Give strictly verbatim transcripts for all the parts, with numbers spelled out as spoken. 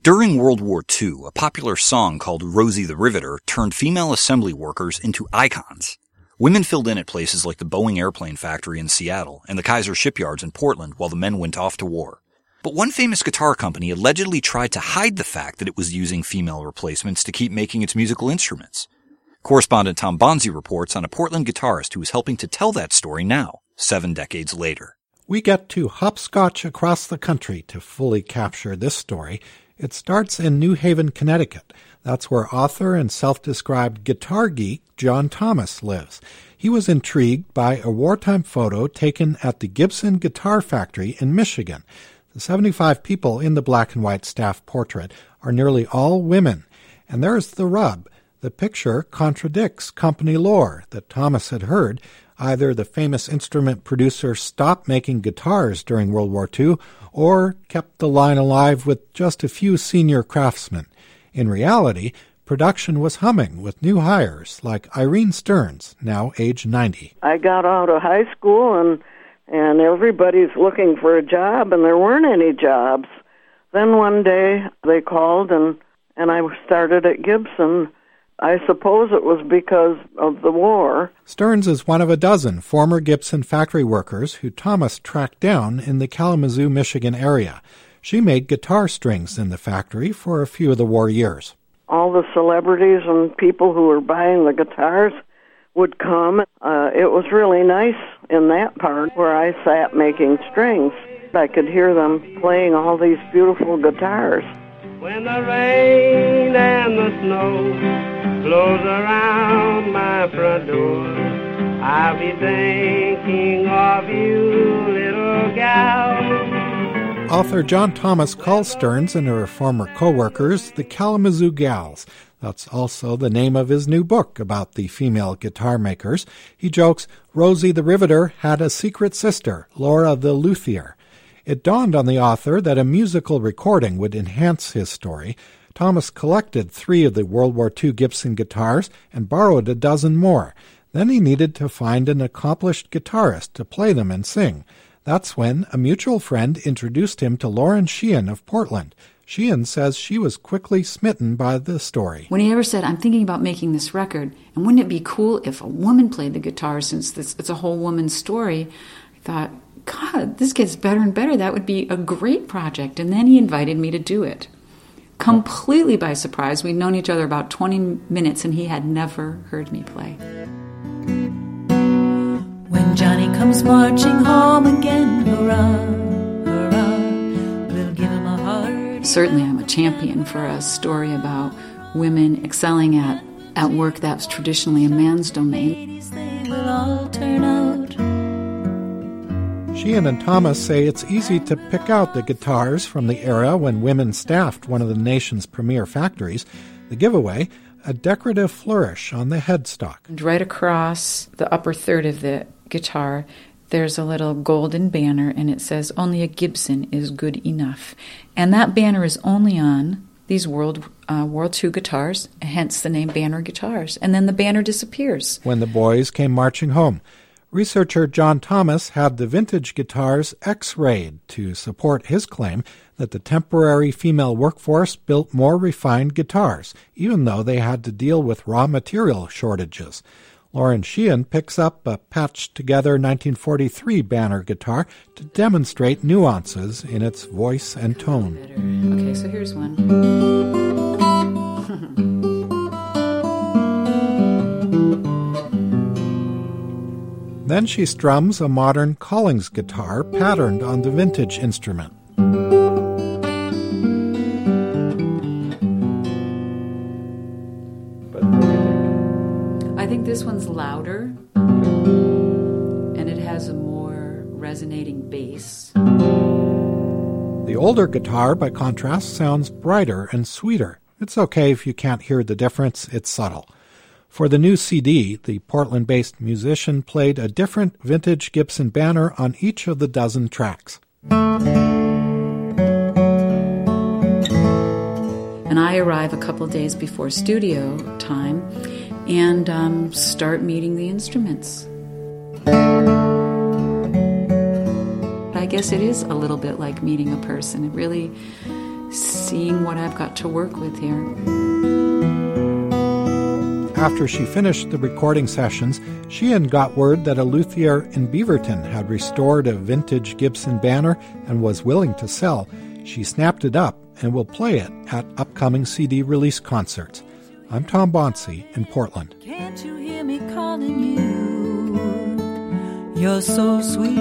During World War Two, a popular song called Rosie the Riveter turned female assembly workers into icons. Women filled in at places like the Boeing airplane factory in Seattle and the Kaiser shipyards in Portland while the men went off to war. But one famous guitar company allegedly tried to hide the fact that it was using female replacements to keep making its musical instruments. Correspondent Tom Bonzi reports on a Portland guitarist who is helping to tell that story now, seven decades later. We get to hopscotch across the country to fully capture this story. It starts in New Haven, Connecticut. That's where author and self-described guitar geek John Thomas lives. He was intrigued by a wartime photo taken at the Gibson Guitar Factory in Michigan. The seventy-five people in the black and white staff portrait are nearly all women. And there's the rub. The picture contradicts company lore that Thomas had heard. Either the famous instrument producer stopped making guitars during World War Two or kept the line alive with just a few senior craftsmen. In reality, production was humming with new hires like Irene Stearns, now age ninety. I got out of high school and and everybody's looking for a job, and there weren't any jobs. Then one day they called, and, and I started at Gibson. I suppose it was because of the war. Stearns is one of a dozen former Gibson factory workers who Thomas tracked down in the Kalamazoo, Michigan area. She made guitar strings in the factory for a few of the war years. All the celebrities and people who were buying the guitars would come. Uh, it was really nice in that part where I sat making strings. I could hear them playing all these beautiful guitars. When the rain and the snow blows around my front door, I'll be thinking of you, little gal. Author John Thomas calls Stearns and her former co-workers the Kalamazoo Gals. That's also the name of his new book about the female guitar makers. He jokes, Rosie the Riveter had a secret sister, Laura the Luthier. It dawned on the author that a musical recording would enhance his story. Thomas collected three of the World War Two Gibson guitars and borrowed a dozen more. Then he needed to find an accomplished guitarist to play them and sing. That's when a mutual friend introduced him to Lauren Sheehan of Portland. Sheehan says she was quickly smitten by the story. When he ever said, I'm thinking about making this record, and wouldn't it be cool if a woman played the guitar since this, it's a whole woman's story, I thought, God, this gets better and better. That would be a great project. And then he invited me to do it. Completely by surprise. We'd known each other about twenty minutes, and he had never heard me play. When Johnny comes marching home again, hurrah, hurrah, we'll give him a heart. Certainly I'm a champion for a story about women excelling at, at work that's traditionally a man's domain. Ladies, they will all turn out. Sheehan and Thomas say it's easy to pick out the guitars from the era when women staffed one of the nation's premier factories. The giveaway, a decorative flourish on the headstock. And right across the upper third of the guitar, there's a little golden banner, and it says, only a Gibson is good enough. And that banner is only on these World uh, World Two guitars, hence the name Banner Guitars. And then the banner disappears. When the boys came marching home, researcher John Thomas had the vintage guitars X-rayed to support his claim that the temporary female workforce built more refined guitars, even though they had to deal with raw material shortages. Lauren Sheehan picks up a patched-together nineteen forty-three Banner guitar to demonstrate nuances in its voice and tone. Okay, so here's one. Then she strums a modern Collings guitar patterned on the vintage instrument. I think this one's louder, and it has a more resonating bass. The older guitar, by contrast, sounds brighter and sweeter. It's okay if you can't hear the difference, it's subtle. For the new C D, the Portland-based musician played a different vintage Gibson Banner on each of the dozen tracks. And I arrive a couple days before studio time and um, start meeting the instruments. I guess it is a little bit like meeting a person. It really seeing what I've got to work with here. After she finished the recording sessions, Sheehan got word that a luthier in Beaverton had restored a vintage Gibson Banner and was willing to sell. She snapped it up and will play it at upcoming C D release concerts. I'm Tom Bonsi in Portland. Can't you hear me calling you? You're so sweet,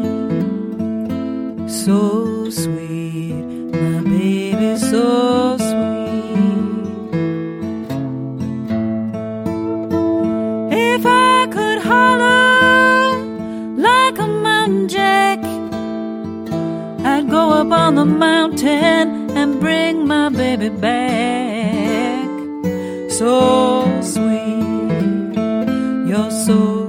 so sweet, my baby, so sweet. If I could holler like a mountain jack, I'd go up on the mountain and bring my baby back. So sweet, you're so